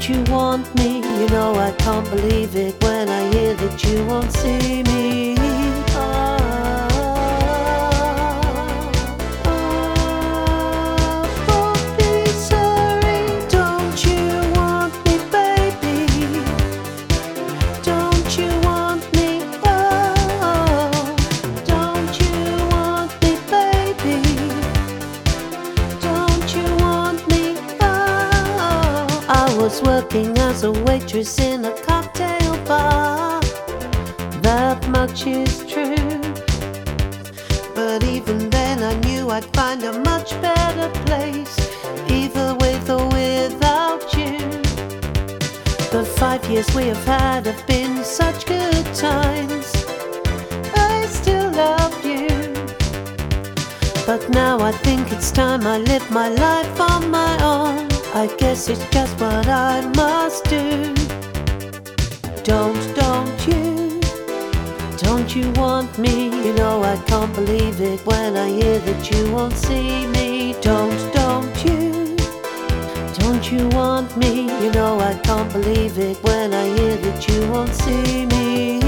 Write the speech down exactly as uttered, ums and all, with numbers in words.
Don't you want me? You know I can't believe it when I hear that you won't see me. Ah, ah, for Pete's sake, don't you want me, baby? Don't you want me? Oh, don't you want me, baby? Don't you want me? Oh, I was working as a waitress in a cocktail bar. That much is true. But even then I knew I'd find a much better place, either with or without you. The five years we have had have been such good times. I still love you, but now I think it's time I live my life on my own. I guess it's just what I must do. Don't, don't you? Don't you want me? You know I can't believe it when I hear that you won't see me. Don't, don't you? Don't you want me? You know I can't believe it when I hear that you won't see me.